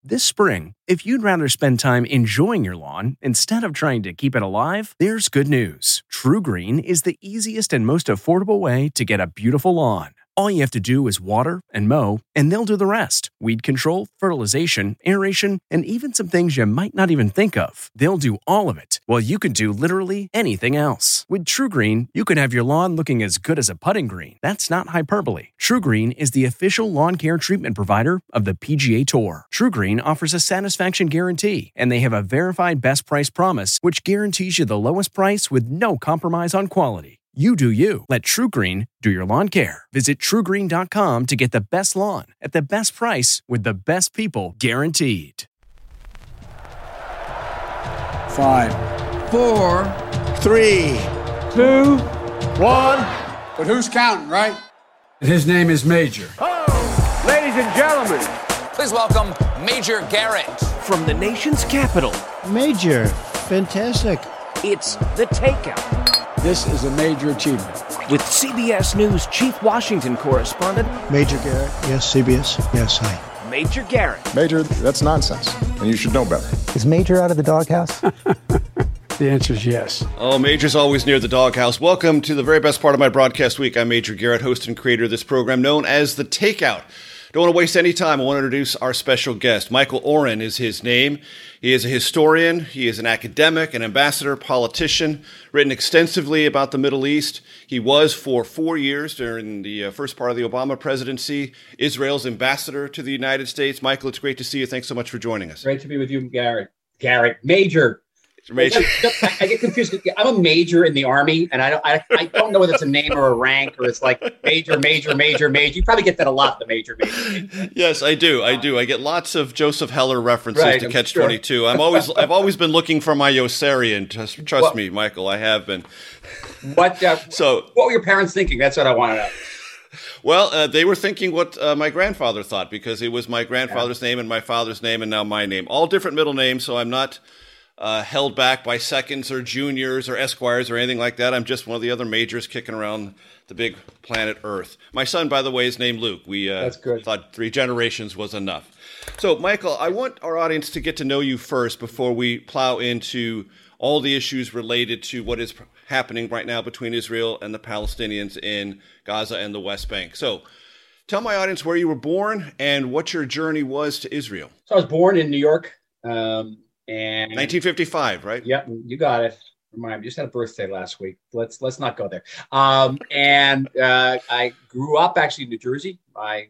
This spring, if you'd rather spend time enjoying your lawn instead of trying to keep it alive, there's good news. TruGreen is the easiest and most affordable way to get a beautiful lawn. All you have to do is water and mow, and they'll do the rest. Weed control, fertilization, aeration, and even some things you might not even think of. They'll do all of it, while you can do literally anything else. With TruGreen, you can have your lawn looking as good as a putting green. That's not hyperbole. TruGreen is the official lawn care treatment provider of the PGA Tour. TruGreen offers a satisfaction guarantee, and they have a verified best price promise, which guarantees you the lowest price with no compromise on quality. You do you. Let TruGreen do your lawn care. Visit TruGreen.com to get the best lawn at the best price with the best people guaranteed. 5, 4, 3, 2, 1. But who's counting, right? His name is Major. Oh, ladies and gentlemen, please welcome Major Garrett. From the nation's capital. Major, fantastic. It's The Takeout. This is a major achievement. With CBS News Chief Washington Correspondent Major Garrett, yes, CBS, yes, hi. Major Garrett. Major, that's nonsense, and you should know better. Is Major out of the doghouse? The answer is yes. Oh, Major's always near the doghouse. Welcome to the very best part of my broadcast week. I'm Major Garrett, host and creator of this program known as The Takeout. Don't want to waste any time. I want to introduce our special guest. Michael Oren is his name. He is a historian. He is an academic, an ambassador, politician, written extensively about the Middle East. He was for 4 years during the first part of the Obama presidency, Israel's ambassador to the United States. Michael, it's great to see you. Thanks so much for joining us. Great to be with you, Garrett. Major. Major. I get confused. I'm a major in the Army, and I don't know whether it's a name or a rank, or it's like major. You probably get that a lot, the major. Yes, I do. I get lots of Joseph Heller references to Catch-22. Sure. I've always been looking for my Yossarian. Trust me, Michael, I have been. What were your parents thinking? That's what I want to know. Well, they were thinking what my grandfather thought, because it was my grandfather's name and my father's name and now my name. All different middle names, so I'm not held back by seconds or juniors or esquires or anything like that. I'm just one of the other majors kicking around the big planet Earth. My son, by the way, is named Luke. We thought 3 generations was enough. So, Michael, I want our audience to get to know you first before we plow into all the issues related to what is happening right now between Israel and the Palestinians in Gaza and the West Bank. So, tell my audience where you were born and what your journey was to Israel. So I was born in New York. And 1955, right? Yep, you got it. Remind me, just had a birthday last week. Let's not go there. I grew up actually in New Jersey. My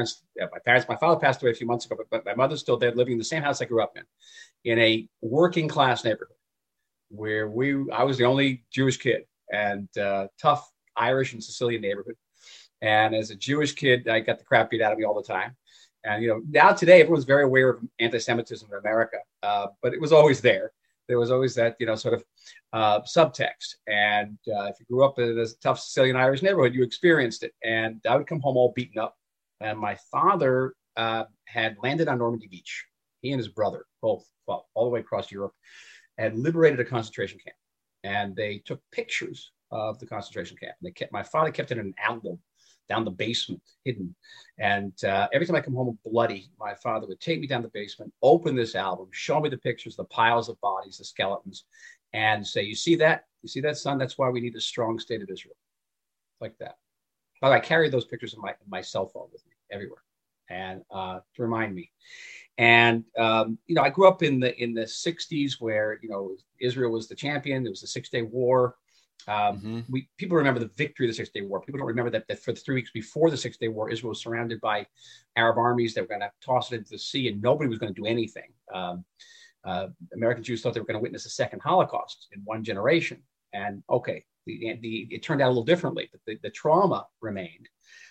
father passed away a few months ago, but my mother's still there, living in the same house I grew up in a working class neighborhood where I was the only Jewish kid, and tough Irish and Sicilian neighborhood. And as a Jewish kid, I got the crap beat out of me all the time. And, now today, everyone's very aware of anti-Semitism in America, but it was always there. There was always that, sort of subtext. And if you grew up in a tough Sicilian Irish neighborhood, you experienced it. And I would come home all beaten up. And my father had landed on Normandy Beach. He and his brother, both all the way across Europe, had liberated a concentration camp. And they took pictures of the concentration camp. And my father kept it in an album down the basement, hidden. And every time I come home bloody, my father would take me down the basement, open this album, show me the pictures, the piles of bodies, the skeletons, and say, you see that, son? That's why we need a strong state of Israel. Like that. But I carried those pictures in my cell phone with me everywhere, and to remind me. And, I grew up in the 60s where, Israel was the champion. There was the 6-Day War. People remember the victory of the 6-Day War. People don't remember that for the 3 weeks before the 6-Day War, Israel was surrounded by Arab armies that were going to toss it into the sea, and nobody was going to do anything. American Jews thought they were going to witness a second Holocaust in one generation. And it turned out a little differently, but the trauma remained.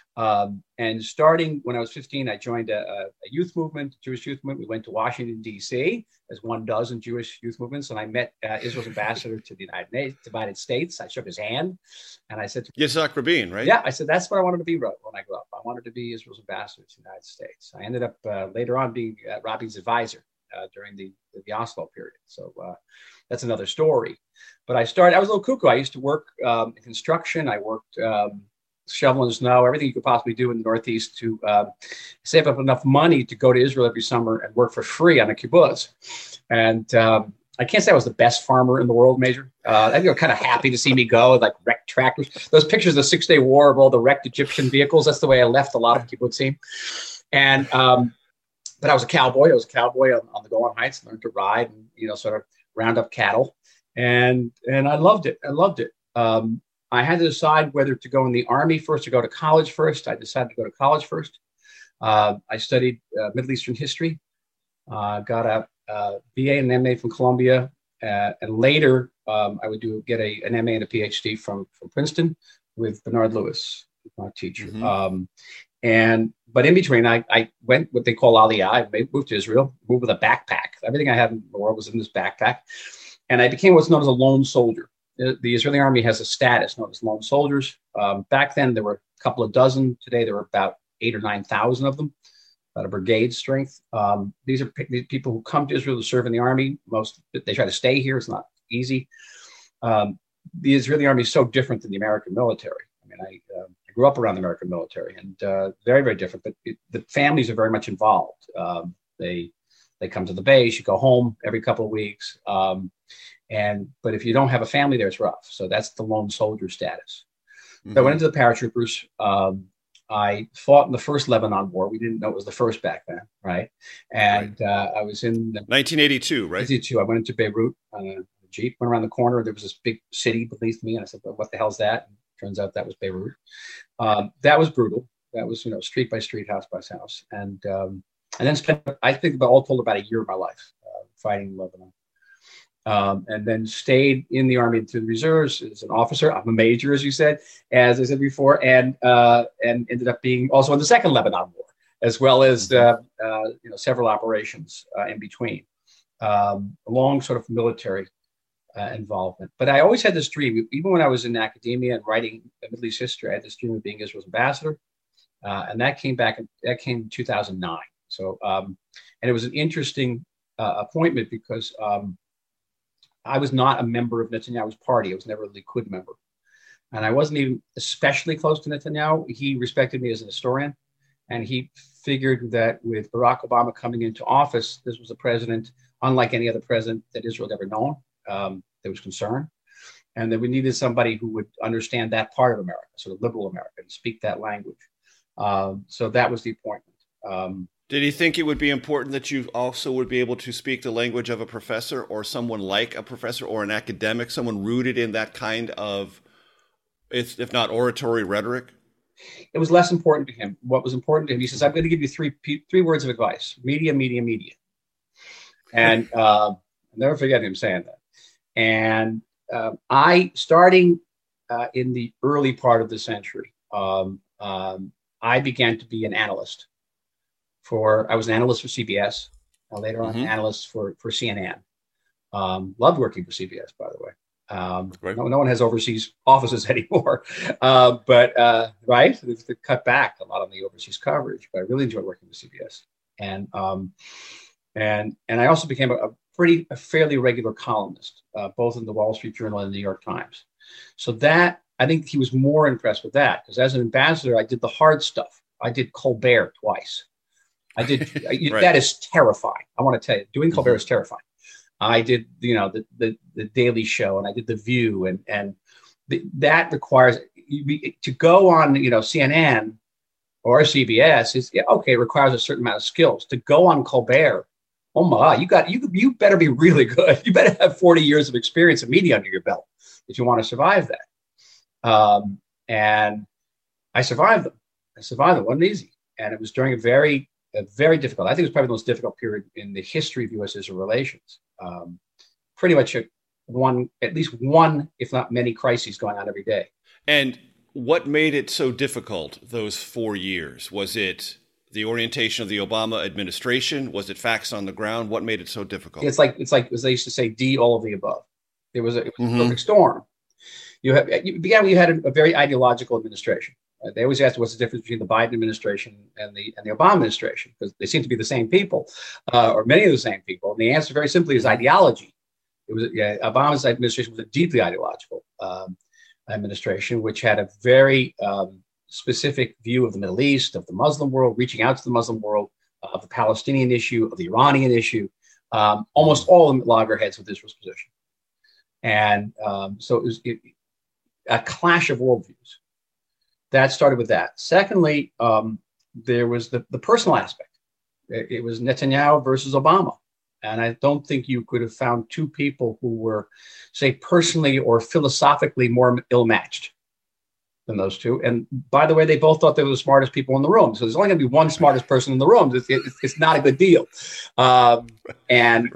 And starting when I was 15, I joined a youth movement, Jewish youth movement. We went to Washington, D.C., as one does in Jewish youth movements. And I met Israel's ambassador to the United States. I shook his hand and I said to him, Yitzhak Rabin, right? Yeah, I said, that's what I wanted to be when I grew up. I wanted to be Israel's ambassador to the United States. I ended up later on being Rabin's advisor during the Oslo period. So that's another story. But I was a little cuckoo. I used to work in construction. I worked shoveling snow, everything you could possibly do in the Northeast to save up enough money to go to Israel every summer and work for free on a kibbutz. And I can't say I was the best farmer in the world, Major. I think they were kind of happy to see me go, like wrecked tractors. Those pictures of the 6 Day War of all the wrecked Egyptian vehicles, that's the way I left a lot of kibbutzim. And but I was a cowboy. I was a cowboy on the Golan Heights, learned to ride and, sort of round up cattle. And I loved it. I loved it. I had to decide whether to go in the Army first or go to college first. I decided to go to college first. I studied Middle Eastern history, got a BA and MA from Columbia, and later I would get an MA and a PhD from Princeton with Bernard Lewis, my teacher. Mm-hmm. But in between, I went what they call Aliyah. I moved to Israel, moved with a backpack. Everything I had in the world was in this backpack. And I became what's known as a lone soldier. The Israeli army has a status known as lone soldiers. Back then, there were a couple of dozen. Today, there were about 8,000 or 9,000 of them, about a brigade strength. These are people who come to Israel to serve in the army. They try to stay here. It's not easy. The Israeli army is so different than the American military. I mean, I grew up around the American military, and very, very different. But the families are very much involved. They come to the base. You go home every couple of weeks. But if you don't have a family there, it's rough. So that's the lone soldier status. Mm-hmm. So I went into the paratroopers. I fought in the first Lebanon War. We didn't know it was the first back then, right? And right. I was in 1982, right? 1982. I went into Beirut on a Jeep, went around the corner. There was this big city beneath me. And I said, well, what the hell's that? And turns out that was Beirut. That was brutal. That was, street by street, house by house. And then spent, I think, all told about a year of my life fighting in Lebanon. And then stayed in the Army through the reserves as an officer. I'm a major, as you said, as I said before, and ended up being also in the Second Lebanon War, as well as several operations in between. A long sort of military involvement. But I always had this dream, even when I was in academia and writing Middle East history, I had this dream of being Israel's ambassador, and that came in 2009. So, and it was an interesting appointment because I was not a member of Netanyahu's party. I was never a Likud member. And I wasn't even especially close to Netanyahu. He respected me as an historian. And he figured that with Barack Obama coming into office, this was a president, unlike any other president that Israel had ever known. There was concern. And that we needed somebody who would understand that part of America, sort of liberal America, and speak that language. So that was the appointment. Did he think it would be important that you also would be able to speak the language of a professor or someone like a professor or an academic, someone rooted in that kind of, if not oratory rhetoric? It was less important to him. What was important to him, he says, I'm going to give you three words of advice: media, media, media. And I'll never forget him saying that. And starting in the early part of the century, I began to be an analyst. I was an analyst for CBS, later on an analyst for CNN. Loved working for CBS, by the way. No one has overseas offices anymore, but right, they cut back a lot on the overseas coverage. But I really enjoyed working with CBS, and I also became a fairly regular columnist, both in the Wall Street Journal and the New York Times. So that, I think he was more impressed with that, because as an ambassador, I did the hard stuff. I did Colbert twice. I did. Right. That is terrifying. I want to tell you, doing Colbert is terrifying. I did, the Daily Show, and I did The View, and that requires to go on, CNN or CBS is okay. It requires a certain amount of skills. To go on Colbert, oh my, you better be really good. You better have 40 years of experience in media under your belt if you want to survive that. And I survived them. It wasn't easy, and it was during a very difficult. I think it was probably the most difficult period in the history of U.S.-Israel relations. Pretty much at least one, if not many, crises going on every day. And what made it so difficult those 4 years? Was it the orientation of the Obama administration? Was it facts on the ground? What made it so difficult? It's like as they used to say, D, all of the above. It was a perfect storm. You had a very ideological administration. They always ask what's the difference between the Biden administration and the Obama administration, because they seem to be the same people, or many of the same people. And the answer very simply is ideology. Obama's administration was a deeply ideological administration, which had a very specific view of the Middle East, of the Muslim world, reaching out to the Muslim world, of the Palestinian issue, of the Iranian issue. Almost all of them loggerheads with Israel's position. And so it was a clash of worldviews. That started with that. Secondly, there was the personal aspect. It was Netanyahu versus Obama. And I don't think you could have found two people who were, say, personally or philosophically more ill-matched than those two. And by the way, they both thought they were the smartest people in the room. So there's only going to be one smartest person in the room. It's not a good deal. And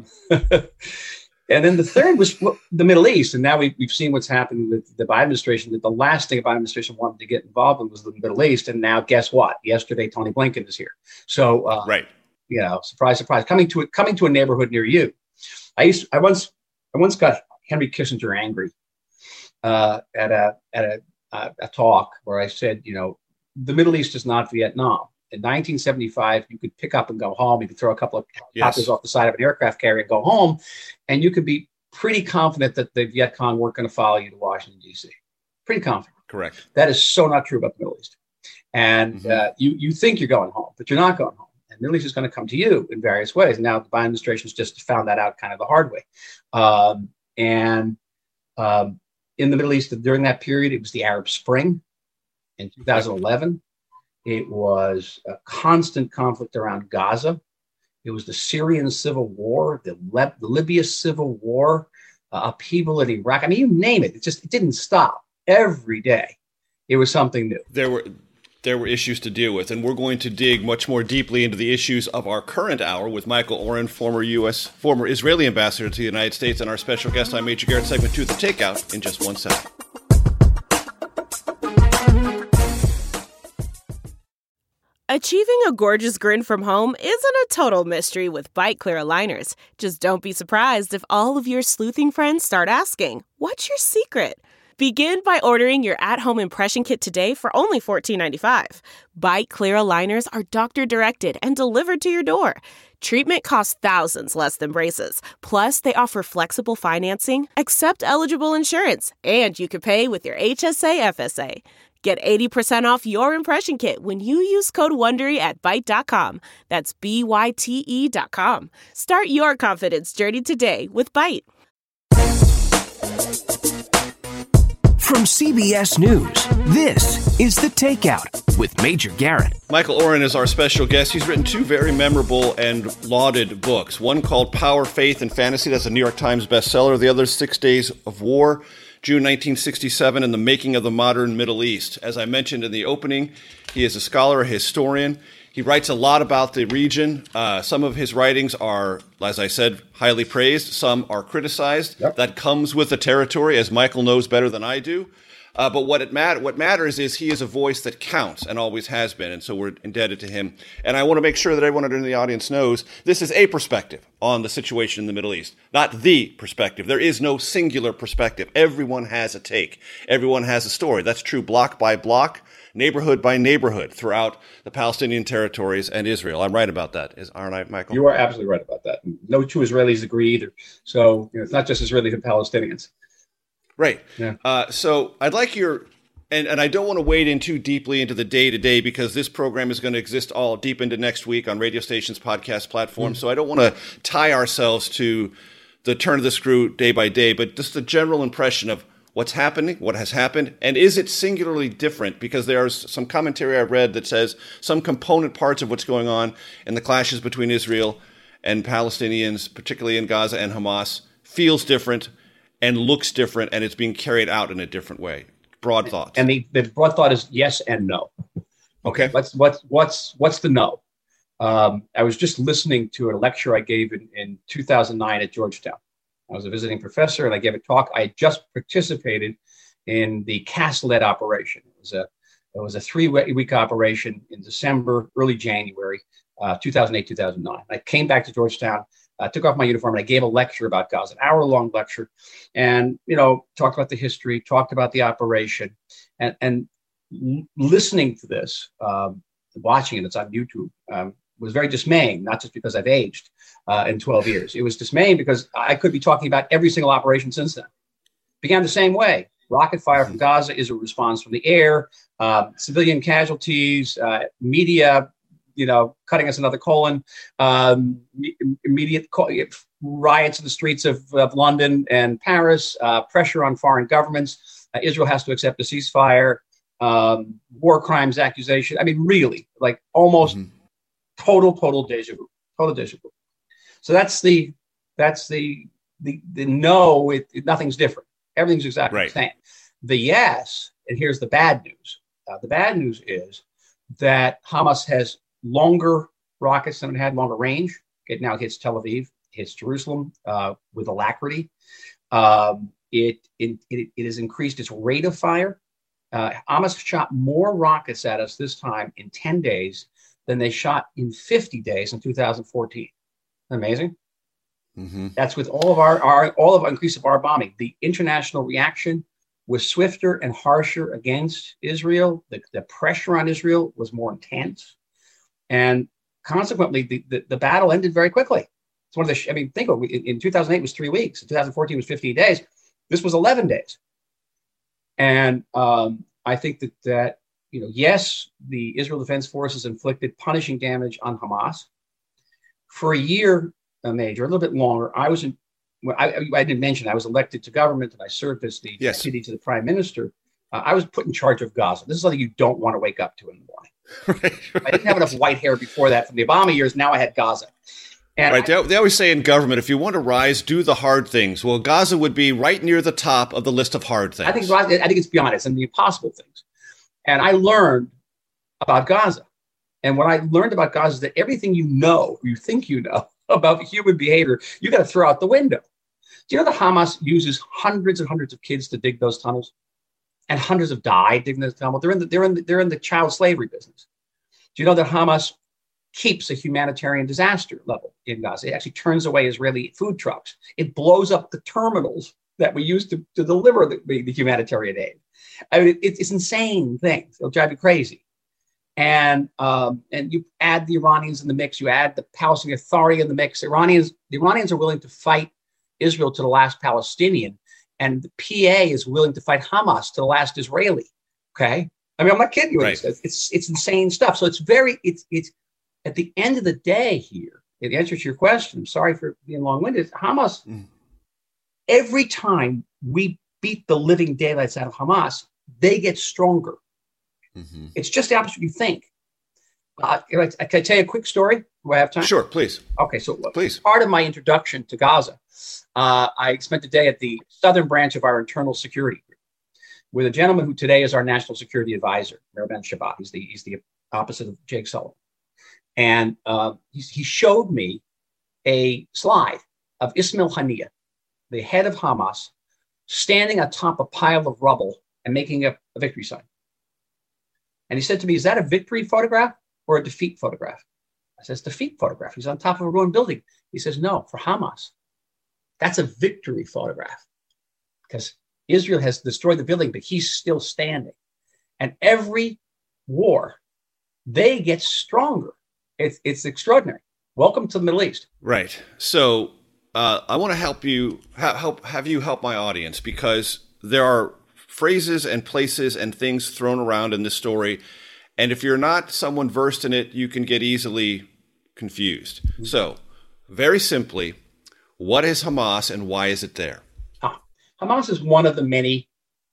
then the third was the Middle East. And now we've seen what's happened with the Biden administration, that the last thing the Biden administration wanted to get involved in was the Middle East. And now guess what? Yesterday, Tony Blinken is here. So, you know, surprise, surprise, coming to a neighborhood near you. I once got Henry Kissinger angry at a talk where I said, you know, the Middle East is not Vietnam. In 1975, you could pick up and go home. You could throw a couple of coppers off the side of an aircraft carrier and go home, and you could be pretty confident that the Viet Cong weren't going to follow you to Washington, D.C. Pretty confident. Correct. That is so not true about the Middle East. And you think you're going home, but you're not going home. And the Middle East is going to come to you in various ways. Now, the Biden administration has just found that out kind of the hard way. In the Middle East, during that period, it was the Arab Spring in 2011. It was a constant conflict around Gaza. It was the Syrian civil war, the Libya civil war, upheaval in Iraq. I mean, you name it. It didn't stop. Every day, it was something new. There were issues to deal with, and we're going to dig much more deeply into the issues of our current hour with Michael Oren, former Israeli ambassador to the United States, and our special guest on Major Garrett segment 2 of The Takeout in just 1 second. Achieving a gorgeous grin from home isn't a total mystery with Byte Clear aligners. Just don't be surprised if all of your sleuthing friends start asking, "What's your secret?" Begin by ordering your at-home impression kit today for only $14.95. Byte Clear aligners are doctor-directed and delivered to your door. Treatment costs thousands less than braces. Plus, they offer flexible financing, accept eligible insurance, and you can pay with your HSA FSA. Get 80% off your impression kit when you use code WONDERY at Byte.com. That's BYTE.com. Start your confidence journey today with Byte. From CBS News, this is The Takeout with Major Garrett. Michael Oren is our special guest. He's written 2 very memorable and lauded books. One called Power, Faith, and Fantasy. That's a New York Times bestseller. The other, 6 Days of War, June 1967, and the Making of the Modern Middle East. As I mentioned in the opening, he is a scholar, a historian. He writes a lot about the region. Some of his writings are, as I said, highly praised. Some are criticized. Yep. That comes with the territory, as Michael knows better than I do. But what matters is he is a voice that counts and always has been, and so we're indebted to him. And I want to make sure that everyone in the audience knows this is a perspective on the situation in the Middle East, not the perspective. There is no singular perspective. Everyone has a take. Everyone has a story. That's true block by block, neighborhood by neighborhood throughout the Palestinian territories and Israel. I'm right about that, aren't I, Michael? You are absolutely right about that. No two Israelis agree either. So it's not just Israelis and Palestinians. Right. Yeah. So I'd like and I don't want to wade in too deeply into the day-to-day because this program is going to exist all deep into next week on radio stations, podcast platforms. So I don't want to tie ourselves to the turn of the screw day by day, but just the general impression of what's happening, what has happened, and is it singularly different? Because there's some commentary I read that says some component parts of what's going on in the clashes between Israel and Palestinians, particularly in Gaza and Hamas, feels different and looks different, and it's being carried out in a different way. Broad thoughts. And the broad thought is yes and no. Okay. What's the no? I was just listening to a lecture I gave in 2009 at Georgetown. I was a visiting professor, and I gave a talk. I had just participated in the Castlenet operation. It was a 3-week operation in December, early January, 2008, 2009. I came back to Georgetown. Took off my uniform, and I gave a lecture about Gaza, an hour-long lecture, and talked about the history, talked about the operation, and listening to this, watching it, it's on YouTube, was very dismaying. Not just because I've aged in 12 years, it was dismaying because I could be talking about every single operation since then. Began the same way. Rocket fire from Gaza is a response from the air. civilian casualties, media, cutting us another colon, immediate riots in the streets of London and Paris, pressure on foreign governments. Israel has to accept a ceasefire, war crimes accusation. I mean, really, like almost total deja vu, total deja vu. So that's the no, nothing's different. Everything's exactly the same. The yes, and here's the bad news. The bad news is that Hamas has longer rockets than it had, longer range. It now hits Tel Aviv, hits Jerusalem with alacrity. It has increased its rate of fire. Hamas shot more rockets at us this time in 10 days than they shot in 50 days in 2014. Amazing. Mm-hmm. That's with all of our increase of our bombing. The international reaction was swifter and harsher against Israel. The pressure on Israel was more intense. And consequently, the battle ended very quickly. It's one of the, think of it, in 2008 it was 3 weeks. In 2014 it was 15 days. This was 11 days. And I think that yes, the Israel Defense Forces inflicted punishing damage on Hamas. For a year, Major, a little bit longer, I didn't mention I was elected to government and I served as the deputy to the prime minister. I was put in charge of Gaza. This is something you don't want to wake up to in the morning. Right. I didn't have enough white hair before that from the Obama years. Now I had Gaza. And they always say in government, if you want to rise, do the hard things. Well, Gaza would be right near the top of the list of hard things. I think it's beyond it and the impossible things. And I learned about Gaza. And what I learned about Gaza is that everything you think you know about human behavior, you got to throw out the window. Do you know that Hamas uses hundreds and hundreds of kids to dig those tunnels, and hundreds have died digging those tunnels? They're in the child slavery business. Do you know that Hamas keeps a humanitarian disaster level in Gaza? It actually turns away Israeli food trucks. It blows up the terminals that we use to deliver the humanitarian aid. I mean, it's insane things. It'll drive you crazy. And you add the Iranians in the mix. You add the Palestinian Authority in the mix. The Iranians are willing to fight Israel to the last Palestinian, and the PA is willing to fight Hamas to the last Israeli. Okay, I mean, I'm not kidding you. Right. It's insane stuff. So it's at the end of the day here. In answer to your question, I'm sorry for being long-winded. Hamas. Every time we beat the living daylights out of Hamas, they get stronger. Mm-hmm. It's just the opposite you think. Can I tell you a quick story? Do I have time? Sure, please. Okay, so please. Part of my introduction to Gaza, I spent a day at the southern branch of our internal security group with a gentleman who today is our national security advisor, Merban Shabbat. He's the opposite of Jake Sullivan. And he showed me a slide of Ismail Haniyeh, the head of Hamas, standing atop a pile of rubble and making a victory sign. And he said to me, "Is that a victory photograph or a defeat photograph?" I said, "It's a defeat photograph. He's on top of a ruined building." He says, "No, for Hamas, that's a victory photograph because Israel has destroyed the building, but he's still standing. And every war, they get stronger. It's extraordinary. Welcome to the Middle East." Right. So I want to help you have you help my audience, because there are phrases and places and things thrown around in this story, and if you're not someone versed in it, you can get easily confused. Mm-hmm. So, very simply, what is Hamas and why is it there? Hamas is one of the many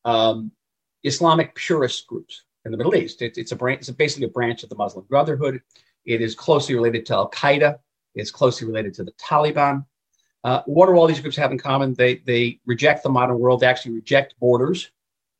Islamic purist groups in the Middle East. It's basically a branch of the Muslim Brotherhood. It is closely related to Al-Qaeda. It's closely related to the Taliban. What do all these groups have in common? They reject the modern world. They actually reject borders.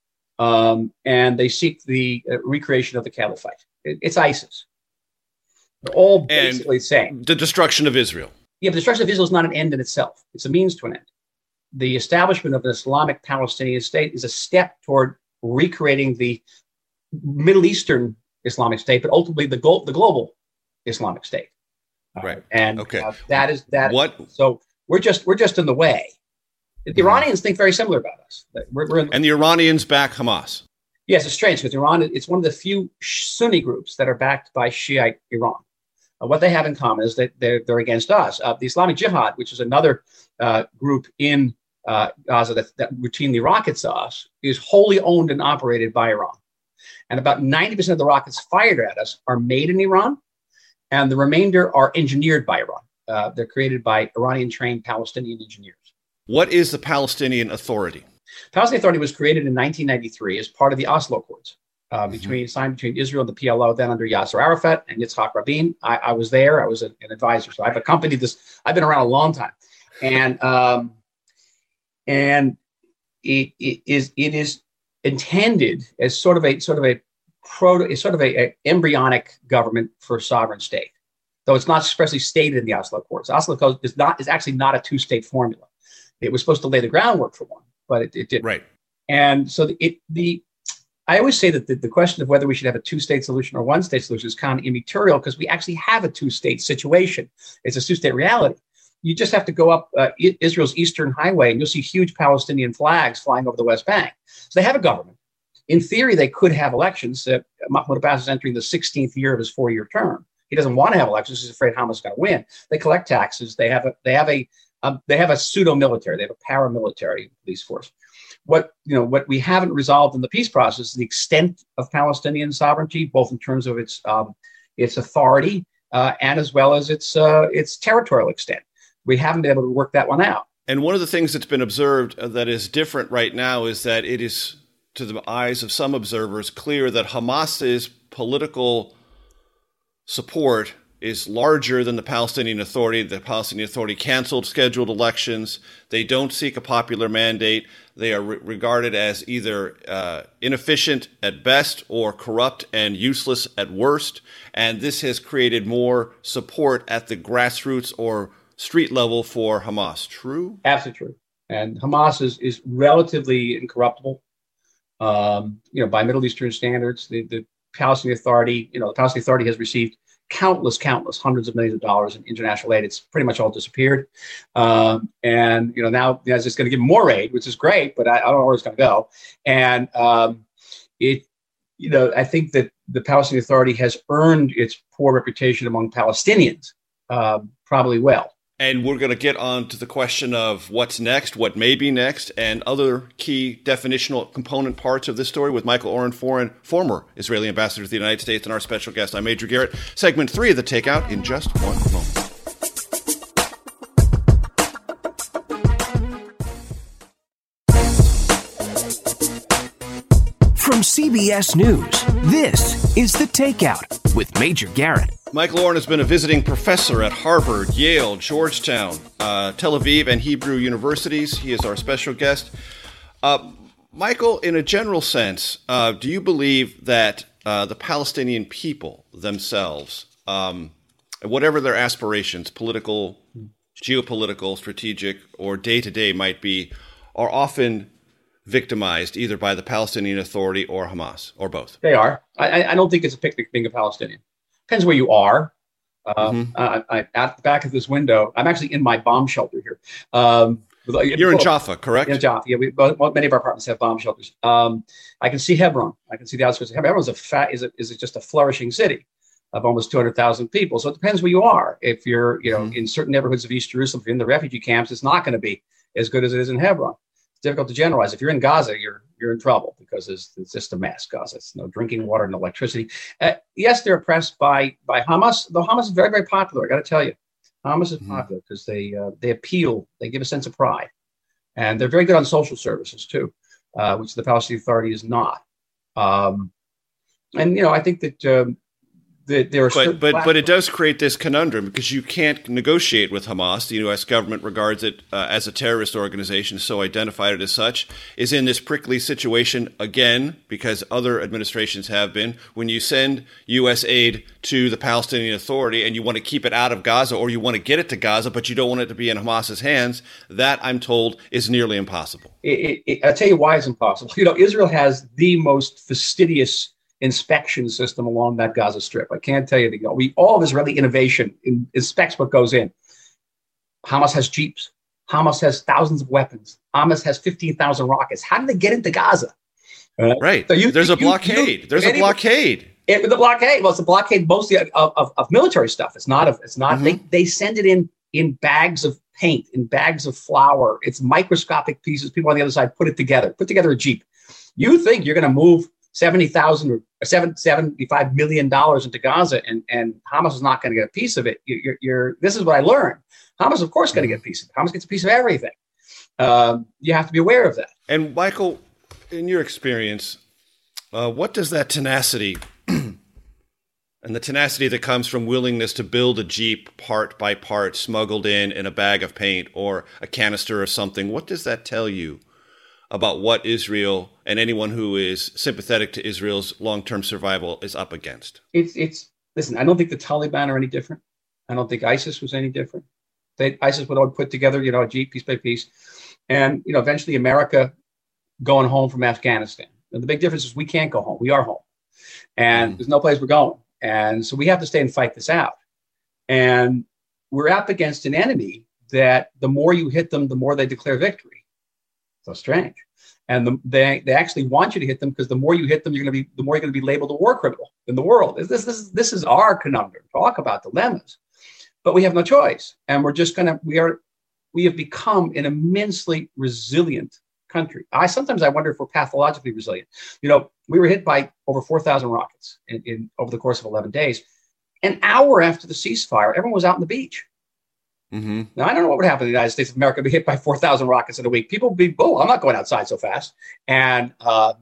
And they seek the recreation of the caliphate. It's ISIS. They're all basically the same. The destruction of Israel. Yeah, but the destruction of Israel is not an end in itself. It's a means to an end. The establishment of an Islamic Palestinian state is a step toward recreating the Middle Eastern Islamic state, but ultimately the global Islamic state. Right. And okay. That is that. What? So we're just in the way. The Iranians think very similar about us. And the Iranians back Hamas. Yes, it's strange because Iran, it's one of the few Sunni groups that are backed by Shiite Iran. What they have in common is that they're against us. The Islamic Jihad, which is another group in Gaza that routinely rockets us, is wholly owned and operated by Iran. And about 90% of the rockets fired at us are made in Iran, and the remainder are engineered by Iran. They're created by Iranian-trained Palestinian engineers. What is the Palestinian Authority? Palestinian Authority was created in 1993 as part of the Oslo Accords, signed between Israel and the PLO, then under Yasser Arafat and Yitzhak Rabin. I was there. I was an advisor, so I've accompanied this. I've been around a long time, and it is intended as sort of a embryonic government for a sovereign state, though it's not expressly stated in the Oslo Accords. Oslo Accords is actually not a two-state formula. It was supposed to lay the groundwork for one, but it didn't. Right. And so I always say that the question of whether we should have a two-state solution or one-state solution is kind of immaterial because we actually have a two-state situation. It's a two-state reality. You just have to go up Israel's Eastern Highway and you'll see huge Palestinian flags flying over the West Bank. So they have a government. In theory, they could have elections. Mahmoud Abbas is entering the 16th year of his 4-year term. He doesn't want to have elections. He's afraid Hamas is going to win. They collect taxes. They have a pseudo-military. They have a paramilitary police force. What we haven't resolved in the peace process is the extent of Palestinian sovereignty, both in terms of its authority and as well as its territorial extent. We haven't been able to work that one out. And one of the things that's been observed that is different right now is that it is, to the eyes of some observers, clear that Hamas's political support is larger than the Palestinian Authority. The Palestinian Authority canceled scheduled elections. They don't seek a popular mandate. They are regarded as either inefficient at best or corrupt and useless at worst. And this has created more support at the grassroots or street level for Hamas. True? Absolutely true. And Hamas is relatively incorruptible, by Middle Eastern standards. The Palestinian Authority, the Palestinian Authority has received countless, hundreds of millions of dollars in international aid. It's pretty much all disappeared. Now it's just going to give more aid, which is great, but I don't know where it's going to go. And I think that the Palestinian Authority has earned its poor reputation among Palestinians probably well. And we're going to get on to the question of what's next, what may be next, and other key definitional component parts of this story with Michael Oren, former Israeli ambassador to the United States, and our special guest. I'm Major Garrett. Segment 3 of The Takeout in just one moment. From CBS News, this is The Takeout with Major Garrett. Michael Oren has been a visiting professor at Harvard, Yale, Georgetown, Tel Aviv, and Hebrew universities. He is our special guest. Michael, in a general sense, do you believe that the Palestinian people themselves, whatever their aspirations, political, geopolitical, strategic, or day-to-day might be, are often victimized either by the Palestinian Authority or Hamas, or both? They are. I don't think it's a picnic being a Palestinian. Depends where you are. At the back of this window, I'm actually in my bomb shelter here. You're in Jaffa, correct? In Jaffa. Yeah, many of our apartments have bomb shelters. I can see Hebron. I can see the outskirts of Hebron. Hebron is just a flourishing city of almost 200,000 people. So it depends where you are. If you're, in certain neighborhoods of East Jerusalem, if you're in the refugee camps, it's not going to be as good as it is in Hebron. It's difficult to generalize. If you're in Gaza, you're in trouble because it's just a mess. Gaza, it's no drinking water, no electricity. Yes, they're oppressed by Hamas, though Hamas is very, very popular. I got to tell you, Hamas is popular because they appeal, they give a sense of pride, and they're very good on social services too, which the Palestinian Authority is not. I think that. But it does create this conundrum because you can't negotiate with Hamas. The U.S. government regards it as a terrorist organization, so identified it as such, is in this prickly situation again because other administrations have been. When you send U.S. aid to the Palestinian Authority and you want to keep it out of Gaza or you want to get it to Gaza, but you don't want it to be in Hamas's hands, that, I'm told, is nearly impossible. I'll tell you why it's impossible. Israel has the most fastidious inspection system along that Gaza Strip. I can't tell you all of Israeli innovation inspects what goes in. Hamas has jeeps. Hamas has thousands of weapons. Hamas has 15,000 rockets. How did they get into Gaza? Right. So there's a blockade. There's a blockade. The blockade. Well, it's a blockade mostly of military stuff. It's not. Mm-hmm. They send it in bags of paint, in bags of flour. It's microscopic pieces. People on the other side put together a jeep. You think you're going to move 70,000 or $75 million into Gaza, and Hamas is not going to get a piece of it. This is what I learned. Hamas, of course, going to get a piece of it. Hamas gets a piece of everything. You have to be aware of that. And Michael, in your experience, what does that tenacity and the tenacity that comes from willingness to build a Jeep part by part, smuggled in a bag of paint or a canister or something, what does that tell you about what Israel and anyone who is sympathetic to Israel's long-term survival is up against? Listen, I don't think the Taliban are any different. I don't think ISIS was any different. ISIS would all put together, a Jeep piece by piece. And, eventually America going home from Afghanistan. And the big difference is we can't go home. We are home. And there's no place we're going. And so we have to stay and fight this out. And we're up against an enemy that the more you hit them, the more they declare victory. So strange. And they actually want you to hit them because the more you hit them, the more you're going to be labeled a war criminal in the world. This is our conundrum. Talk about dilemmas. But we have no choice. And we have become an immensely resilient country. Sometimes I wonder if we're pathologically resilient. We were hit by over 4,000 rockets in over the course of 11 days. An hour after the ceasefire, everyone was out on the beach. Mm-hmm. Now, I don't know what would happen in the United States of America be hit by 4,000 rockets in a week. People would be, I'm not going outside so fast. And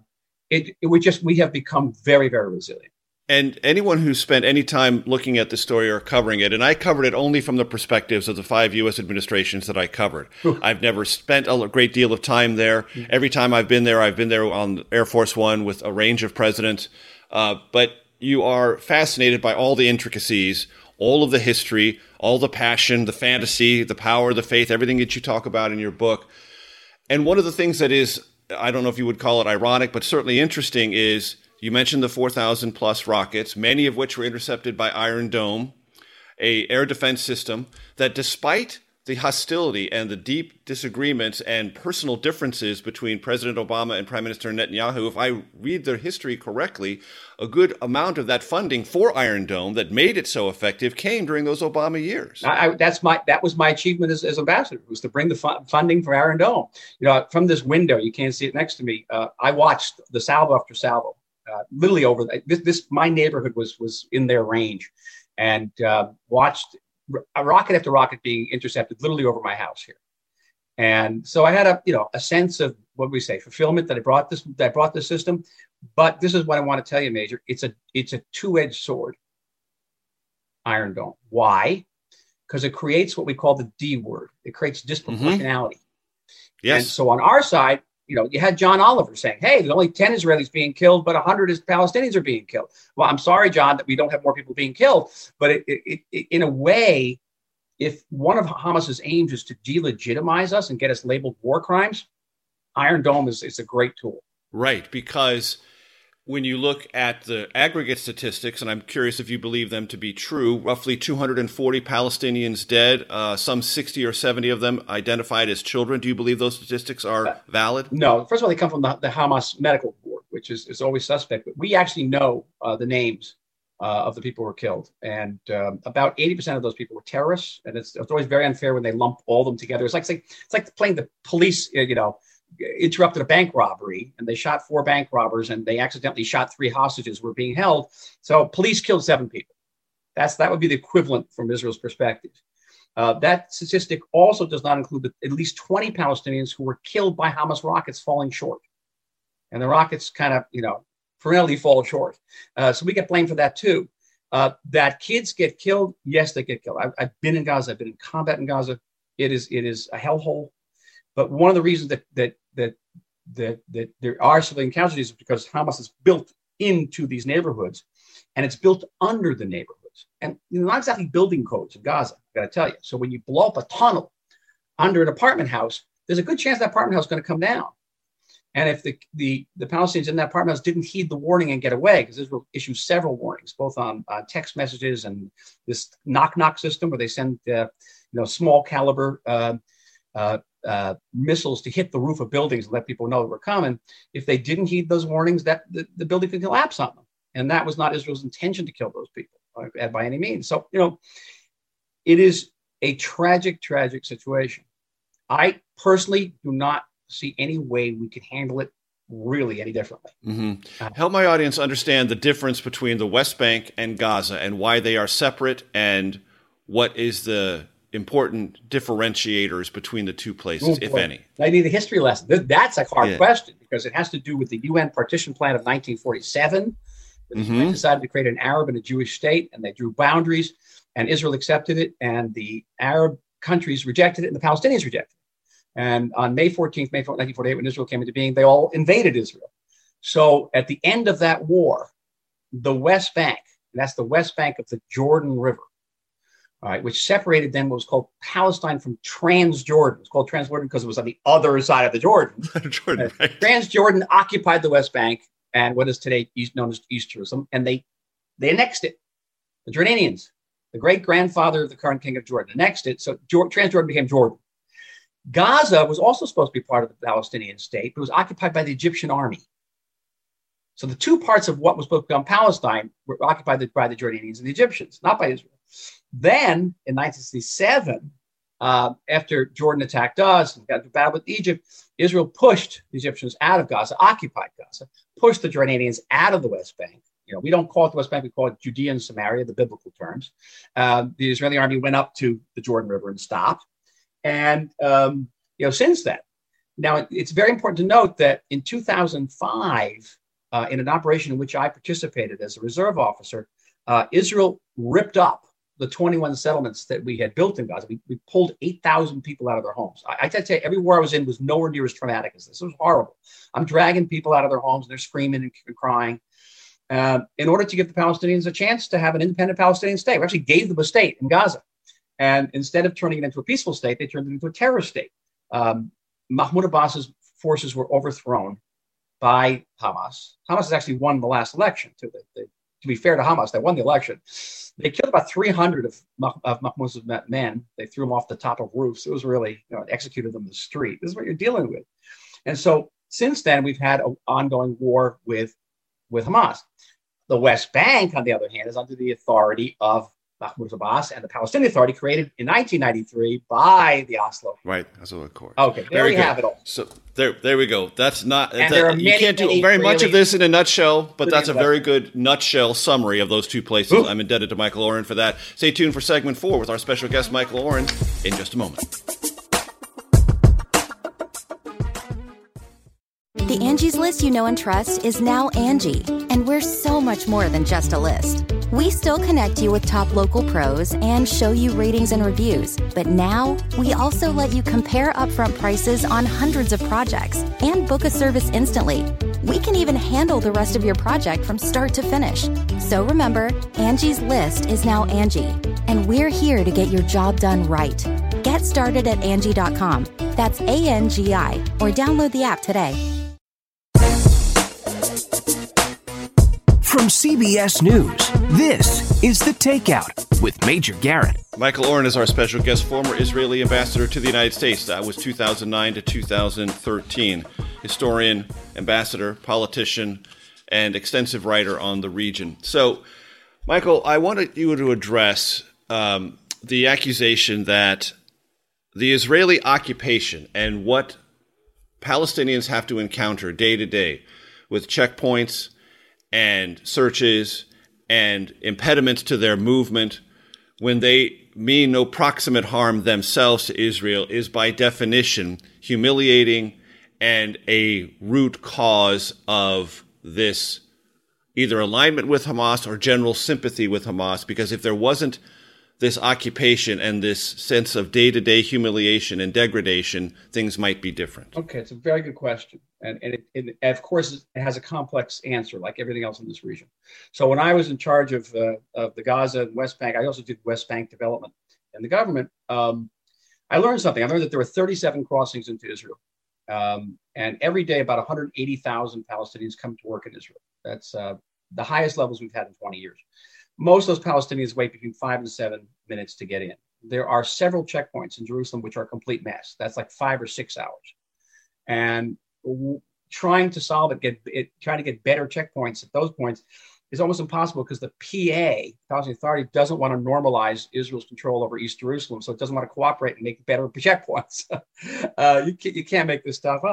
we have become very, very resilient. And anyone who spent any time looking at the story or covering it, and I covered it only from the perspectives of the 5 U.S. administrations that I covered. Ooh. I've never spent a great deal of time there. Mm-hmm. Every time I've been there on Air Force One with a range of presidents. But you are fascinated by all the intricacies, all of the history, all the passion, the fantasy, the power, the faith, everything that you talk about in your book. And one of the things that is, I don't know if you would call it ironic, but certainly interesting is, you mentioned the 4,000 plus rockets, many of which were intercepted by Iron Dome, an air defense system that, despite the hostility and the deep disagreements and personal differences between President Obama and Prime Minister Netanyahu, if I read their history correctly, a good amount of that funding for Iron Dome that made it so effective came during those Obama years. That was my achievement as ambassador, was to bring the funding for Iron Dome. From this window, you can't see it next to me. I watched the salvo after salvo. Literally over my neighborhood was in their range, and watched a rocket after rocket being intercepted literally over my house here. And so I had a sense of, what do we say, fulfillment that I brought this system. But this is what I want to tell you, Major. It's a two-edged sword, Iron Dome. Why? Because it creates what we call the D word. It creates disproportionality. Mm-hmm. Yes. And so on our side, you had John Oliver saying, hey, there's only 10 Israelis being killed, but 100 Palestinians are being killed. Well, I'm sorry, John, that we don't have more people being killed. But it in a way, if one of Hamas's aims is to delegitimize us and get us labeled war crimes, Iron Dome is a great tool. Right, because when you look at the aggregate statistics, and I'm curious if you believe them to be true, roughly 240 Palestinians dead, some 60 or 70 of them identified as children. Do you believe those statistics are valid? No. First of all, they come from the Hamas Medical Board, which is always suspect. But we actually know the names of the people who were killed. And about 80% of those people were terrorists. And it's always very unfair when they lump all of them together. It's like playing the police, interrupted a bank robbery, and they shot 4 bank robbers, and they accidentally shot 3 hostages who were being held. So police killed 7 people. That would be the equivalent from Israel's perspective. That statistic also does not include at least 20 Palestinians who were killed by Hamas rockets falling short. And the rockets kind of, perennially fall short. So we get blamed for that too. That kids get killed, yes, they get killed. I've been in Gaza. I've been in combat in Gaza. It is a hellhole. But one of the reasons that there are civilian casualties is because Hamas is built into these neighborhoods, and it's built under the neighborhoods. And not exactly building codes in Gaza, I've got to tell you. So when you blow up a tunnel under an apartment house, there's a good chance that apartment house is going to come down. And if the Palestinians in that apartment house didn't heed the warning and get away, because Israel issues several warnings, both on text messages and this knock-knock system where they send small caliber missiles to hit the roof of buildings and let people know that we're coming. If they didn't heed those warnings, that the building could collapse on them. And that was not Israel's intention to kill those people by any means. So, it is a tragic, tragic situation. I personally do not see any way we could handle it really any differently. Help my audience understand the difference between the West Bank and Gaza and why they are separate, and what is the important differentiators between the two places, if any. I need a history lesson. That's a hard question, because it has to do with the UN partition plan of 1947. The UN decided to create an Arab and a Jewish state, and they drew boundaries, and Israel accepted it, and the Arab countries rejected it, and the Palestinians rejected it. And on May 14th, 1948, when Israel came into being, they all invaded Israel. So at the end of that war, the West Bank, and that's the West Bank of the Jordan River, all right, which separated then what was called Palestine from Transjordan. It was called Transjordan because it was on the other side of the Jordan. Right. Transjordan occupied the West Bank and what is today known as East Jerusalem, and they annexed it. The Jordanians, the great-grandfather of the current king of Jordan, annexed it, so Transjordan became Jordan. Gaza was also supposed to be part of the Palestinian state, but it was occupied by the Egyptian army. So the two parts of what was supposed to become Palestine were occupied by the Jordanians and the Egyptians, not by Israel. Then in 1967, after Jordan attacked us and got into battle with Egypt, Israel pushed the Egyptians out of Gaza, occupied Gaza, pushed the Jordanians out of the West Bank. We don't call it the West Bank, we call it Judea and Samaria, the biblical terms. The Israeli army went up to the Jordan River and stopped. And, since then, now it's very important to note that in 2005, in an operation in which I participated as a reserve officer, Israel ripped up the 21 settlements that we had built in Gaza. We pulled 8,000 people out of their homes. I tell you, every war I was in was nowhere near as traumatic as this. It was horrible. I'm dragging people out of their homes, and they're screaming and crying in order to give the Palestinians a chance to have an independent Palestinian state. We actually gave them a state in Gaza. And instead of turning it into a peaceful state, they turned it into a terrorist state. Mahmoud Abbas's forces were overthrown by Hamas. Hamas has actually won the last election. To be fair to Hamas, they won the election. They killed about 300 of Mahmoud's men. They threw them off the top of roofs. It was really, executed them in the street. This is what you're dealing with. And so since then, we've had an ongoing war with Hamas. The West Bank, on the other hand, is under the authority of Mahmoud Abbas and the Palestinian Authority, created in 1993 by the Oslo. Right, Oslo Accord. Okay, there we have it all. So there we go. That's not. You can't do very much of this in a nutshell, but that's a very good nutshell summary of those two places. Ooh. I'm indebted to Michael Oren for that. Stay tuned for segment 4 with our special guest Michael Oren in just a moment. The Angie's List you know and trust is now Angie, and we're so much more than just a list. We still connect you with top local pros and show you ratings and reviews, but now we also let you compare upfront prices on hundreds of projects and book a service instantly. We can even handle the rest of your project from start to finish. So remember, Angie's List is now Angie, and we're here to get your job done right. Get started at Angie.com. That's ANGI, or download the app today. From CBS News, this is The Takeout with Major Garrett. Michael Oren is our special guest, former Israeli ambassador to the United States. That was 2009 to 2013. Historian, ambassador, politician, and extensive writer on the region. So, Michael, I wanted you to address the accusation that the Israeli occupation and what Palestinians have to encounter day to day with checkpoints and searches and impediments to their movement when they mean no proximate harm themselves to Israel is by definition humiliating and a root cause of this either alignment with Hamas or general sympathy with Hamas, because if there wasn't this occupation and this sense of day-to-day humiliation and degradation, things might be different. Okay, it's a very good question. And it of course, it has a complex answer, like everything else in this region. So when I was in charge of the Gaza and West Bank, I also did West Bank development in the government. I learned something. I learned that there were 37 crossings into Israel. And every day, about 180,000 Palestinians come to work in Israel. That's the highest levels we've had in 20 years. Most of those Palestinians wait between 5 and 7 minutes to get in. There are several checkpoints in Jerusalem which are a complete mess. That's like 5 or 6 hours. And trying to solve it, trying to get better checkpoints at those points is almost impossible because the PA, Palestinian Authority, doesn't want to normalize Israel's control over East Jerusalem, so it doesn't want to cooperate and make better checkpoints. You can't make this stuff up.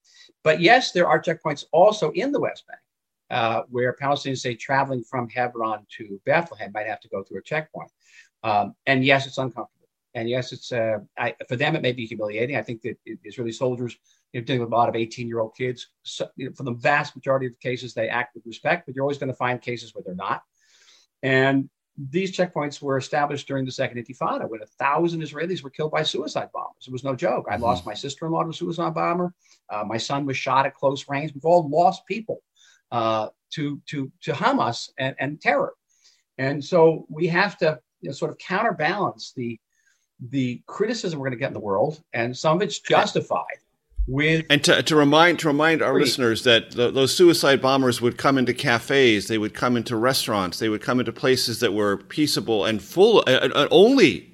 But yes, there are checkpoints also in the West Bank where Palestinians say traveling from Hebron to Bethlehem might have to go through a checkpoint. And yes, it's uncomfortable. And yes, it's for them, it may be humiliating. I think that Israeli soldiers, dealing with a lot of 18-year-old kids, so, for the vast majority of cases, they act with respect, but you're always going to find cases where they're not. And these checkpoints were established during the Second Intifada when 1,000 Israelis were killed by suicide bombers. It was no joke. I lost my sister-in-law to a suicide bomber. My son was shot at close range. We've all lost people to Hamas and terror. And so we have to sort of counterbalance the criticism we're going to get in the world, and some of it's justified. And to remind our listeners that those suicide bombers would come into cafes, they would come into restaurants, they would come into places that were peaceable and full, only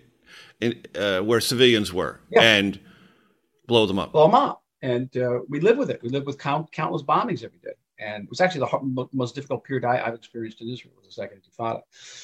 where civilians were, and blow them up. And we live with it. We live with countless bombings every day. And it was actually the most difficult period I've experienced in Israel, was the Second Intifada.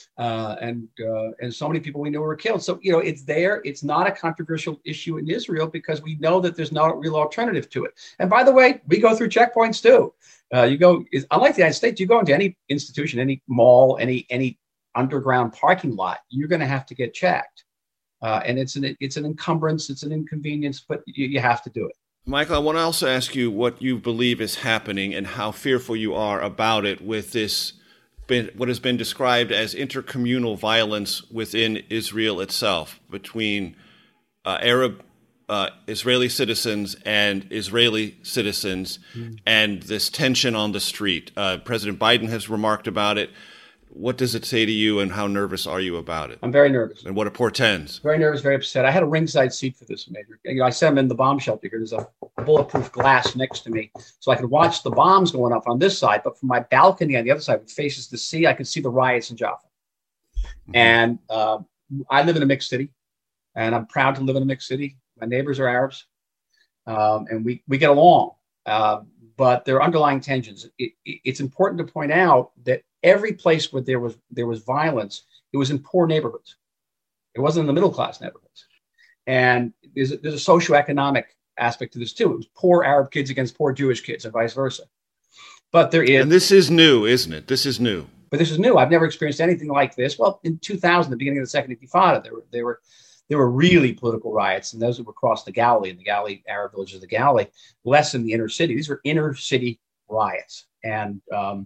And so many people we know were killed. So, it's there. It's not a controversial issue in Israel because we know that there's no real alternative to it. And by the way, we go through checkpoints too. Unlike the United States, you go into any institution, any mall, any underground parking lot, you're going to have to get checked. And it's an encumbrance, it's an inconvenience, but you have to do it. Michael, I want to also ask you what you believe is happening and how fearful you are about it with this, what has been described as intercommunal violence within Israel itself between Arab Israeli citizens and Israeli citizens, and this tension on the street. President Biden has remarked about it. What does it say to you, and how nervous are you about it? I'm very nervous. And what it portends? Very nervous, very upset. I had a ringside seat for this, Major. I set him in the bomb shelter because there's a bulletproof glass next to me, so I could watch the bombs going up on this side. But from my balcony on the other side, which faces the sea, I could see the riots in Jaffa. And I live in a mixed city, and I'm proud to live in a mixed city. My neighbors are Arabs, and we get along. But there are underlying tensions. It's important to point out that every place where there was violence, it was in poor neighborhoods. It wasn't in the middle class neighborhoods. And there's a socioeconomic aspect to this too. It was poor Arab kids against poor Jewish kids, and vice versa. But there is, and this is new, isn't it? This is new. But this is new. I've never experienced anything like this. Well, in 2000, the beginning of the Second Intifada, there were really political riots, and those that were across the Galilee, in the Galilee, Arab villages of the Galilee, less in the inner city. These were inner city riots. And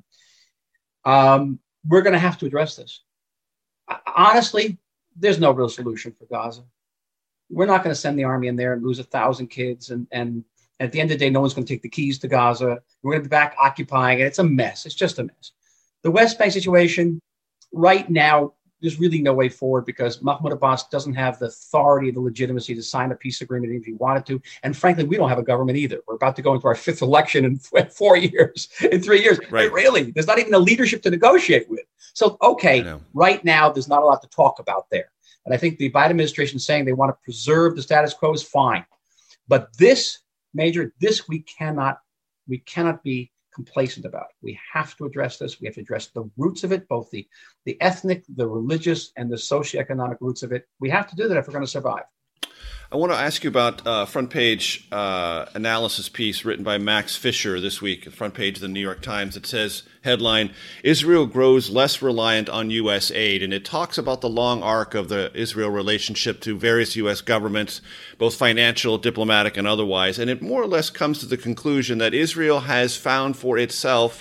we're going to have to address this. Honestly, there's no real solution for Gaza. We're not going to send the army in there and lose 1,000 kids. And at the end of the day, no one's going to take the keys to Gaza. We're going to be back occupying it. It's a mess. It's just a mess. The West Bank situation right now, there's really no way forward because Mahmoud Abbas doesn't have the authority, the legitimacy to sign a peace agreement if he wanted to. And frankly, we don't have a government either. We're about to go into our 5th election in 4 years, in 3 years. Right. Really, there's not even a leadership to negotiate with. So, okay, right now, there's not a lot to talk about there. And I think the Biden administration saying they want to preserve the status quo is fine. But this, Major, we cannot be complacent about it. We have to address this. We have to address the roots of it, both the ethnic, the religious, and the socioeconomic roots of it. We have to do that if we're going to survive. I want to ask you about a front page analysis piece written by Max Fisher this week, front page of the New York Times. It says, headline, Israel grows less reliant on U.S. aid. And it talks about the long arc of the Israel relationship to various U.S. governments, both financial, diplomatic, and otherwise. And it more or less comes to the conclusion that Israel has found for itself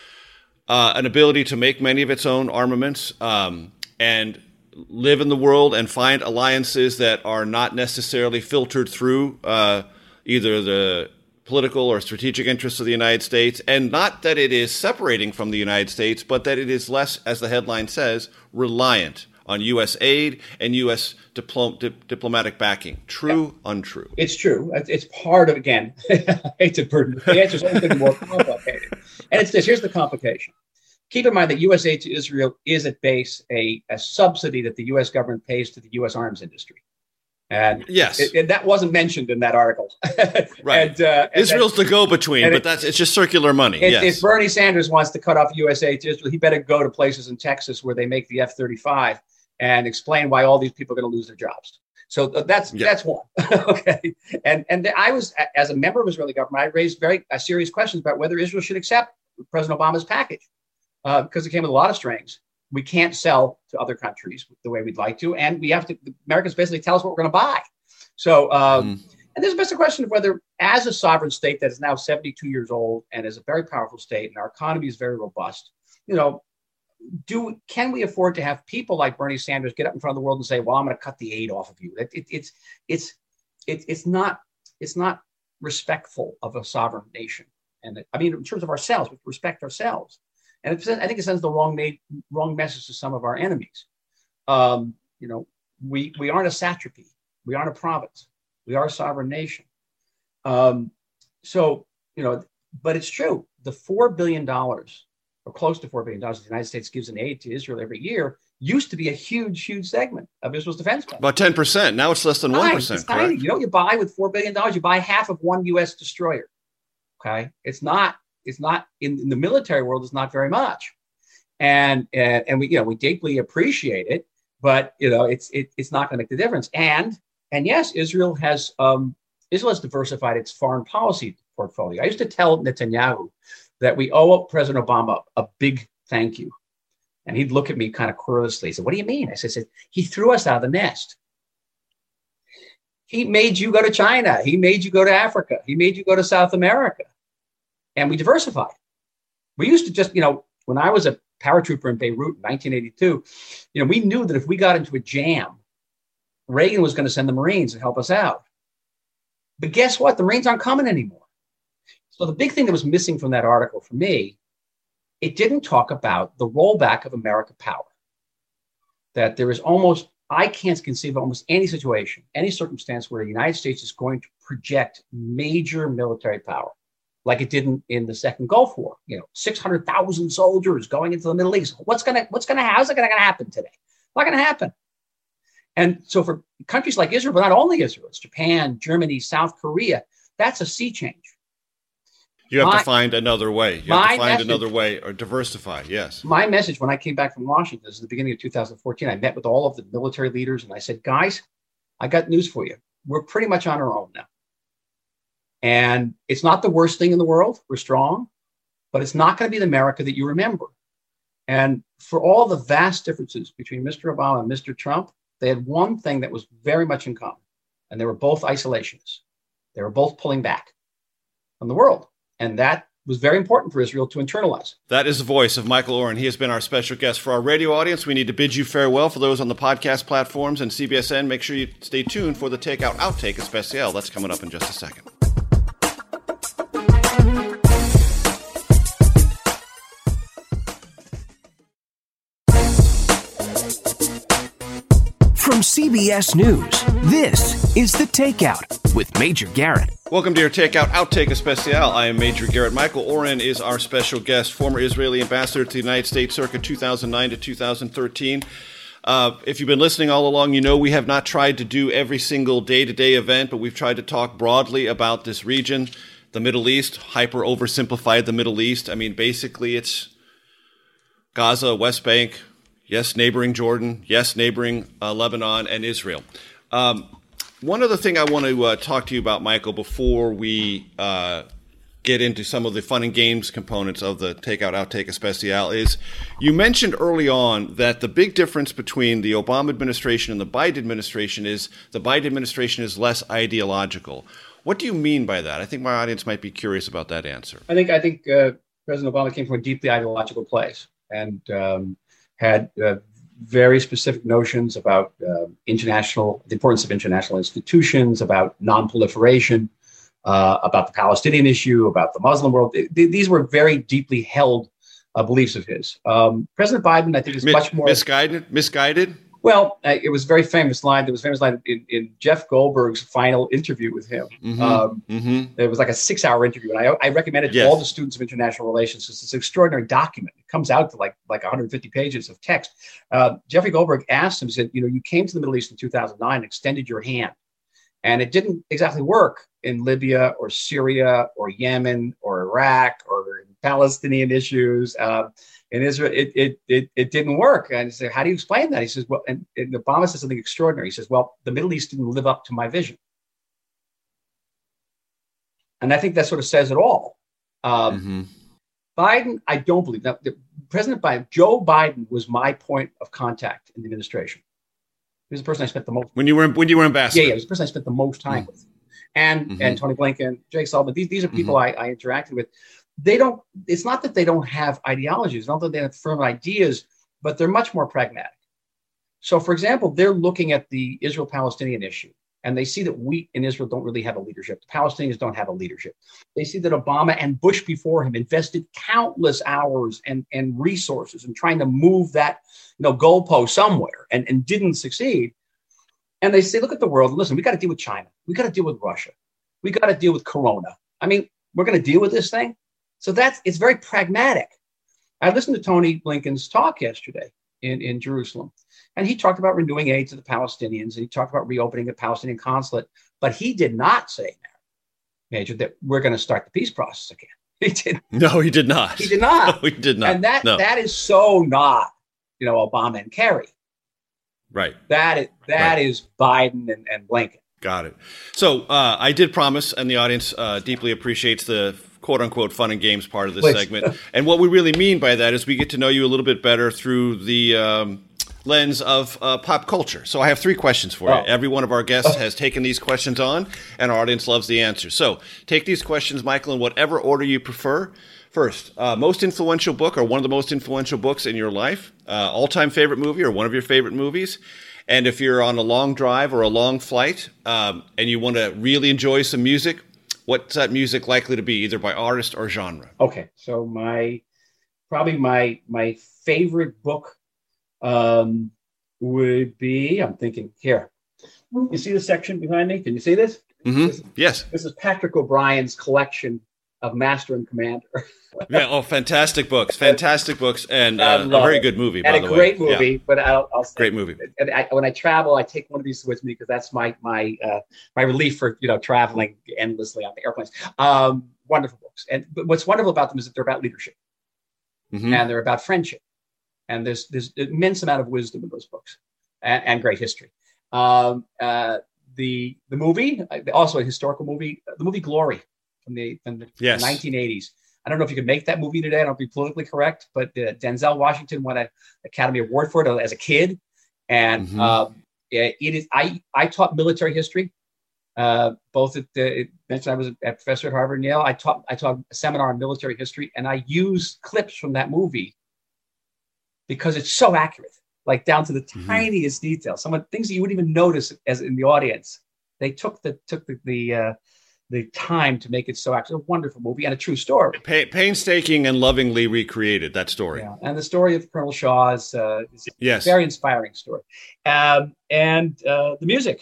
an ability to make many of its own armaments and live in the world and find alliances that are not necessarily filtered through either the political or strategic interests of the United States, and not that it is separating from the United States, but that it is less, as the headline says, reliant on U.S. aid and U.S. diplomatic backing. True, untrue? It's true. It's part of, again, I hate to burden the answer is always going to be more complicated. And it's this. Here's the complication. Keep in mind that U.S. aid to Israel is at base a subsidy that the U.S. government pays to the U.S. arms industry. And yes, that wasn't mentioned in that article. Right. Israel's the go-between, but it's just circular money. If Bernie Sanders wants to cut off U.S. aid to Israel, he better go to places in Texas where they make the F-35 and explain why all these people are going to lose their jobs. So that's one. Okay. And I was, as a member of Israeli government, I raised very serious questions about whether Israel should accept President Obama's package because it came with a lot of strings. We can't sell to other countries the way we'd like to. And we have to, the Americans basically tell us what we're going to buy. So, and there's just a question of whether, as a sovereign state that is now 72 years old and is a very powerful state and our economy is very robust, can we afford to have people like Bernie Sanders get up in front of the world and say, well, I'm going to cut the aid off of you? It's not respectful of a sovereign nation. And in terms of ourselves, we respect ourselves. And I think it sends the wrong message to some of our enemies. We aren't a satrapy. We aren't a province. We are a sovereign nation. But it's true. The $4 billion or close to $4 billion the United States gives in aid to Israel every year used to be a huge, huge segment of Israel's defense budget. About 10%. Now it's less than 1%. It's tiny. You know what you buy with $4 billion? You buy half of one U.S. destroyer. Okay. It's not in the military world, it's not very much. And we deeply appreciate it, but it's not going to make the difference. And yes, Israel has diversified its foreign policy portfolio. I used to tell Netanyahu that we owe President Obama a big thank you. And he'd look at me kind of querulously. He said, what do you mean? I said, he threw us out of the nest. He made you go to China. He made you go to Africa. He made you go to South America. And we diversified. We used to just, when I was a paratrooper in Beirut in 1982, we knew that if we got into a jam, Reagan was going to send the Marines and help us out. But guess what? The Marines aren't coming anymore. So the big thing that was missing from that article for me, it didn't talk about the rollback of American power. That there is I can't conceive of almost any situation, any circumstance where the United States is going to project major military power, like it did in the second Gulf War. 600,000 soldiers going into the Middle East. How's it going to happen today? Not going to happen. And so for countries like Israel, but not only Israel, it's Japan, Germany, South Korea, that's a sea change. You have to find another way. You have to find another way or diversify. Yes. My message when I came back from Washington, this is the beginning of 2014, I met with all of the military leaders and I said, guys, I got news for you. We're pretty much on our own now. And it's not the worst thing in the world. We're strong, but it's not going to be the America that you remember. And for all the vast differences between Mr. Obama and Mr. Trump, they had one thing that was very much in common. And they were both isolationists. They were both pulling back from the world. And that was very important for Israel to internalize. That is the voice of Michael Oren. He has been our special guest. For our radio audience, we need to bid you farewell. For those on the podcast platforms and CBSN, make sure you stay tuned for the Takeout Outtake Especial. That's coming up in just a second. From CBS News, this is The Takeout with Major Garrett. Welcome to your Takeout Outtake Especial. I am Major Garrett. Michael Oren is our special guest, former Israeli ambassador to the United States circa 2009 to 2013. If you've been listening all along, we have not tried to do every single day-to-day event, but we've tried to talk broadly about this region, the Middle East, hyper-oversimplified the Middle East. Basically it's Gaza, West Bank, yes, neighboring Jordan, yes, neighboring Lebanon and Israel. One other thing I want to talk to you about, Michael, before we get into some of the fun and games components of the Takeout Outtake Especial is you mentioned early on that the big difference between the Obama administration and the Biden administration is the Biden administration is less ideological. What do you mean by that? I think my audience might be curious about that answer. I think President Obama came from a deeply ideological place and had very specific notions about the importance of international institutions, about non-proliferation, about the Palestinian issue, about the Muslim world. These were very deeply held beliefs of his. President Biden, I think, is much more misguided. Well, it was a very famous line. There was a famous line in Jeff Goldberg's final interview with him. It was like a 6-hour interview, and I recommend it to all the students of international relations. It's an extraordinary document. It comes out to like 150 pages of text. Jeffrey Goldberg asked him, said, you came to the Middle East in 2009 and extended your hand, and it didn't exactly work in Libya or Syria or Yemen or Iraq or Palestinian issues. in Israel, it didn't work. And I said, how do you explain that? He says, well, and Obama says something extraordinary. He says, well, the Middle East didn't live up to my vision. And I think that sort of says it all. Biden, I don't believe that. President Biden, Joe Biden was my point of contact in the administration. He was the person I spent the most. When you were ambassador. Yeah, he was the person I spent the most time with. And Tony Blinken, Jake Sullivan, these are people I interacted with. They don't, it's not that they don't have ideologies, not that they have firm ideas, but they're much more pragmatic. So, for example, they're looking at the Israel-Palestinian issue, and they see that we in Israel don't really have a leadership. The Palestinians don't have a leadership. They see that Obama and Bush before him invested countless hours and resources in trying to move that goalpost somewhere and didn't succeed. And they say, look at the world. Listen, we got to deal with China. We got to deal with Russia. We got to deal with Corona. I mean, we're going to deal with this thing. So it's very pragmatic. I listened to Tony Blinken's talk yesterday in Jerusalem, and he talked about renewing aid to the Palestinians, and he talked about reopening the Palestinian consulate, but he did not say, Major, that we're going to start the peace process again. He did. No, he did not. He did not. No, he did not. And that is so not, Obama and Kerry. Right. That is Biden and Blinken. Got it. So I did promise, and the audience deeply appreciates the quote-unquote fun and games part of this segment. And what we really mean by that is we get to know you a little bit better through the lens of pop culture. So I have 3 questions for you. Every one of our guests has taken these questions on, and our audience loves the answers. So take these questions, Michael, in whatever order you prefer. First, most influential book or one of the most influential books in your life, all-time favorite movie or one of your favorite movies. And if you're on a long drive or a long flight and you want to really enjoy some music, what's that music likely to be, either by artist or genre? Okay, so probably my favorite book would be, I'm thinking here. You see the section behind me? Can you see this? Yes. This is Patrick O'Brien's collection of Master and Commander. Yeah, fantastic books, and a very good movie, by the way. And a great movie, yeah. But I'll say, great movie. And when I travel, I take one of these with me because that's my relief for traveling endlessly on the airplanes. Wonderful books, but what's wonderful about them is that they're about leadership, and they're about friendship, and there's an immense amount of wisdom in those books, and great history. The movie, also a historical movie, the movie Glory from the 1980s. I don't know if you could make that movie today. I don't be politically correct, but Denzel Washington won an Academy Award for it as a kid. And it is. I taught military history, both at mentioned I was a professor at Harvard and Yale. I taught a seminar on military history, and I used clips from that movie because it's so accurate, like down to the tiniest detail. Things that you wouldn't even notice as in the audience. They took the time to make it so accurate. A wonderful movie and a true story. Painstaking and lovingly recreated, that story. Yeah. And the story of Colonel Shaw is a very inspiring story. And the music.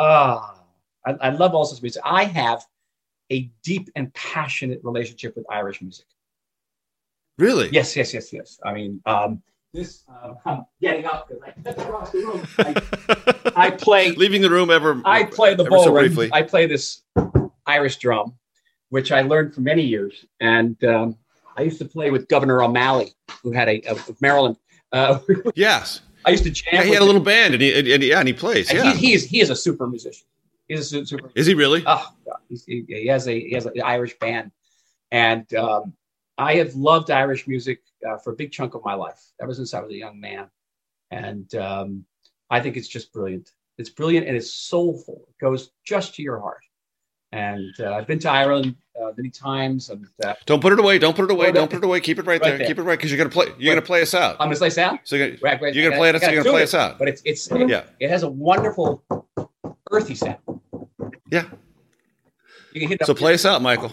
I love all sorts of music. I have a deep and passionate relationship with Irish music. Really? Yes. I mean, I'm getting up because I across the room. I play. Leaving the room ever. I play the bowl. So briefly. I play this Irish drum, which I learned for many years. And I used to play with Governor O'Malley, who had a Maryland. Yes. I used to jam. Yeah, he had a little band, and he plays. And yeah, he is a super musician. He's a super. Is he really? Oh, God. He has an Irish band, and I have loved Irish music for a big chunk of my life, ever since I was a young man. And I think it's just brilliant. It's brilliant and it's soulful. It goes just to your heart. And I've been to Ireland many times. And don't put it away. Don't put it away. Don't put it away. Keep it right there. Keep it right because you're gonna play. You're gonna play us out. I'm gonna play us out. So you're gonna play it. So you're gonna play us out. But it has a wonderful earthy sound. Yeah. You can hit so play us out, Michael.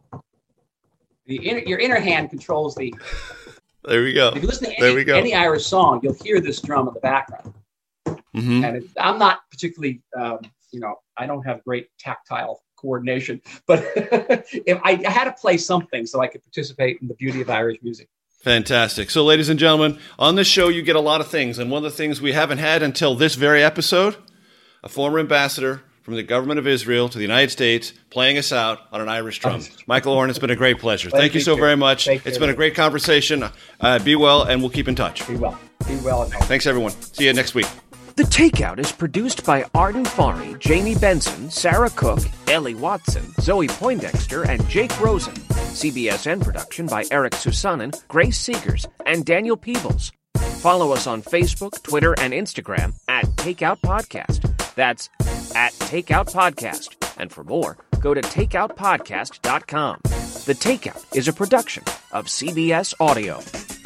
Your inner hand controls the. There we go. If you listen to any Irish song, you'll hear this drum in the background. And I'm not particularly, I don't have great tactile coordination, but if I had to play something so I could participate in the beauty of Irish music. Fantastic. So, ladies and gentlemen, on this show, you get a lot of things. And one of the things we haven't had until this very episode, a former ambassador from the government of Israel to the United States, playing us out on an Irish drum. Michael Oren, it's been a great pleasure. Thank you so very much. It's been a great conversation. Be well, and we'll keep in touch. Be well. Be well. Thanks, everyone. See you next week. The Takeout is produced by Arden Farhi, Jamie Benson, Sarah Cook, Ellie Watson, Zoe Poindexter, and Jake Rosen. CBSN production by Eric Susanen, Grace Seegers, and Daniel Peebles. Follow us on Facebook, Twitter, and Instagram at Takeout Podcast. That's at Takeout Podcast. And for more, go to takeoutpodcast.com. The Takeout is a production of CBS Audio.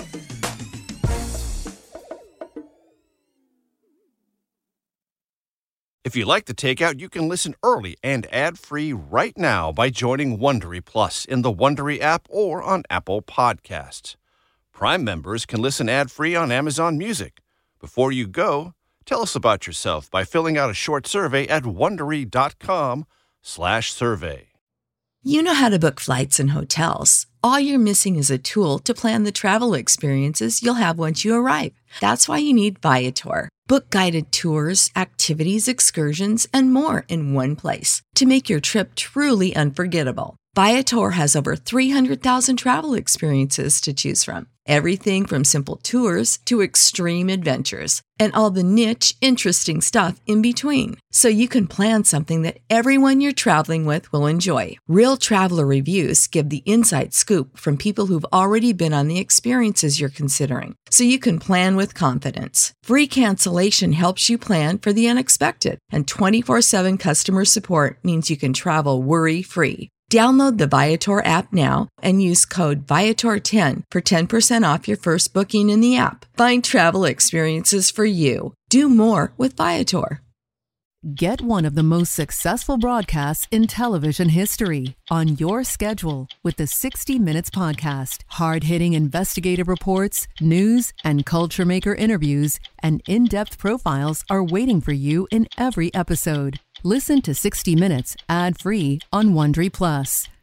If you like The Takeout, you can listen early and ad-free right now by joining Wondery Plus in the Wondery app or on Apple Podcasts. Prime members can listen ad-free on Amazon Music. Before you go, tell us about yourself by filling out a short survey at Wondery.com/survey. You know how to book flights and hotels. All you're missing is a tool to plan the travel experiences you'll have once you arrive. That's why you need Viator. Book guided tours, activities, excursions, and more in one place to make your trip truly unforgettable. Viator has over 300,000 travel experiences to choose from. Everything from simple tours to extreme adventures and all the niche, interesting stuff in between. So you can plan something that everyone you're traveling with will enjoy. Real traveler reviews give the inside scoop from people who've already been on the experiences you're considering. So you can plan with confidence. Free cancellation helps you plan for the unexpected. And 24/7 customer support means you can travel worry-free. Download the Viator app now and use code Viator10 for 10% off your first booking in the app. Find travel experiences for you. Do more with Viator. Get one of the most successful broadcasts in television history on your schedule with the 60 Minutes Podcast. Hard-hitting investigative reports, news, and culture maker interviews, and in-depth profiles are waiting for you in every episode. Listen to 60 Minutes ad-free on Wondery Plus.